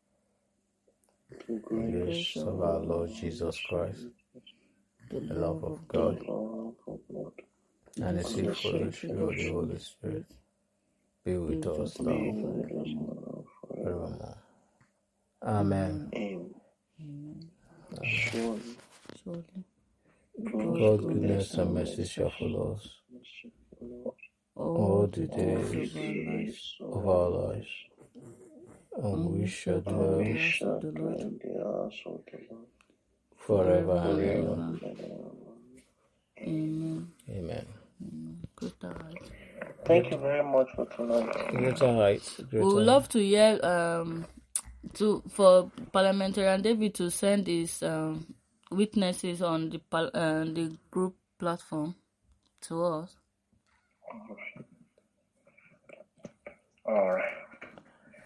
The grace of our Lord Jesus Christ, the love of God, and the sweet fellowship of the Holy Spirit be with us now and forevermore. Amen. Amen. God's goodness and mercy shall follow us all the days of our lives. And we shall dwell in the house of the Lord forever and ever. Amen. Amen. Good night. Thank you very much for tonight. Good night. We would love to hear um to for Parliamentarian David to send his um witnesses on the uh, the group platform to us. All right.